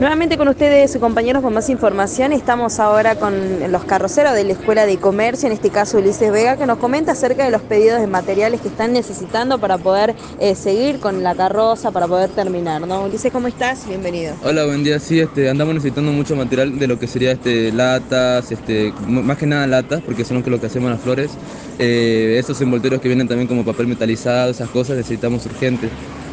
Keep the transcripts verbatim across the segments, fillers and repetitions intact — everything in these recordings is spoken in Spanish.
Nuevamente con ustedes, compañeros, con más información. Estamos ahora con los carroceros de la Escuela de Comercio, en este caso Ulises Vega, que nos comenta acerca de los pedidos de materiales que están necesitando para poder eh, seguir con la carroza, para poder terminar, ¿no? Ulises, ¿cómo estás? Bienvenido. Hola, buen día. Sí, este, andamos necesitando mucho material de lo que sería este, latas, este, m- más que nada latas, porque son lo que, lo que hacemos en las flores. Eh, esos envoltorios que vienen también como papel metalizado, esas cosas necesitamos urgente.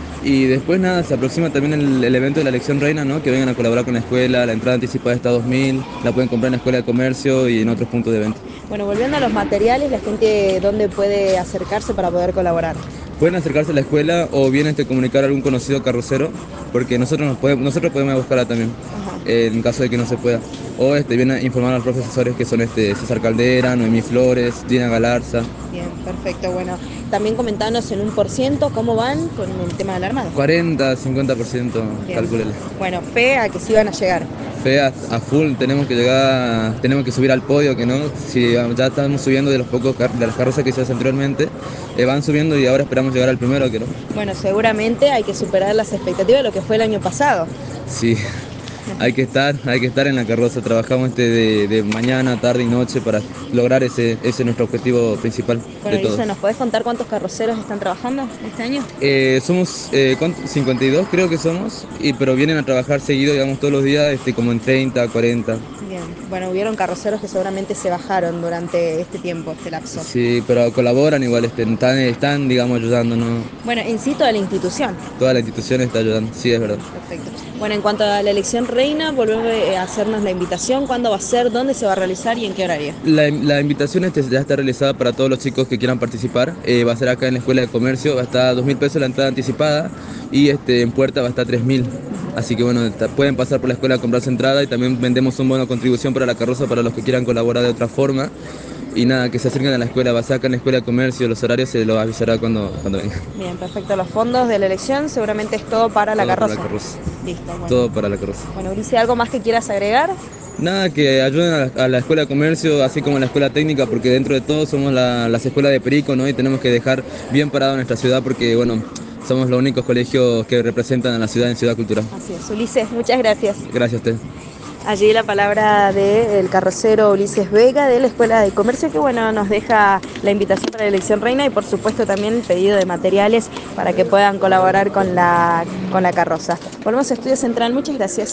Y después nada, se aproxima también el, el evento de la elección reina, ¿no? Que vengan a colaborar con la escuela, la entrada anticipada está dos mil, la pueden comprar en la escuela de comercio y en otros puntos de venta. Bueno, volviendo a los materiales, la gente, ¿dónde puede acercarse para poder colaborar? Pueden acercarse a la escuela o bien este, comunicar a algún conocido carrocero, porque nosotros, nos podemos, nosotros podemos buscarla también, Ajá. eh, en caso de que no se pueda. O este, viene a informar a los profesores que son este, César Caldera, Noemí Flores, Dina Galarza. Bien, perfecto. Bueno, también comentanos en un por ciento cómo van con el tema del armado. cuarenta, cincuenta por ciento, Bien. calcúlele. Bueno, fe a que sí van a llegar. Fe a, a full, tenemos que llegar, tenemos que subir al podio, que no, si ya estamos subiendo de los pocos car- de las carrozas que se hacen anteriormente, eh, van subiendo y ahora esperamos llegar al primero, que no. Bueno, seguramente hay que superar las expectativas de lo que fue el año pasado. Sí, hay que estar, hay que estar en la carroza. Trabajamos este de, de mañana, tarde y noche para lograr ese, ese es nuestro objetivo principal Bueno, de todos. Elisa, ¿nos podés contar cuántos carroceros están trabajando este año? Eh, somos eh, ¿cuánto? cincuenta y dos creo que somos, y, pero vienen a trabajar seguido, digamos, todos los días, este, como en treinta, cuarenta. Bien, bueno, hubieron carroceros que seguramente se bajaron durante este tiempo, este lapso. Sí, pero colaboran igual, este, están, están, digamos, ayudándonos. Bueno, incito a la institución. Toda la institución está ayudando, sí, es verdad. Perfecto. Bueno, en cuanto a la elección reina, volvemos a hacernos la invitación, cuándo va a ser, dónde se va a realizar y en qué horario. La, la invitación este ya está realizada para todos los chicos que quieran participar. Eh, va a ser acá en la Escuela de Comercio, va a estar dos mil pesos la entrada anticipada y este, en puerta va a estar tres mil. Así que bueno, ta- pueden pasar por la escuela a comprar su entrada y también vendemos un bono de contribución para la carroza para los que quieran colaborar de otra forma. Y nada, que se acerquen a la escuela, va a ser acá en la Escuela de Comercio, los horarios se los avisará cuando, cuando venga. Bien, perfecto. Los fondos de la elección seguramente es todo para la Todo para carroza. la carroza. Listo, bueno. Todo para la carroza. Bueno, Ulises, ¿algo más que quieras agregar? Nada, que ayuden a la, a la Escuela de Comercio, así como a la Escuela Técnica, porque dentro de todo somos la- las escuelas de Perico, ¿no? Y tenemos que dejar bien parado nuestra ciudad porque, bueno, somos los únicos colegios que representan a la ciudad en Ciudad Cultural. Así es, Ulises, muchas gracias. Gracias a usted. Allí la palabra del carrocero Ulises Vega de la Escuela de Comercio, que bueno, nos deja la invitación para la elección reina y por supuesto también el pedido de materiales para que puedan colaborar con la, con la carroza. Volvemos a Estudio Central, muchas gracias.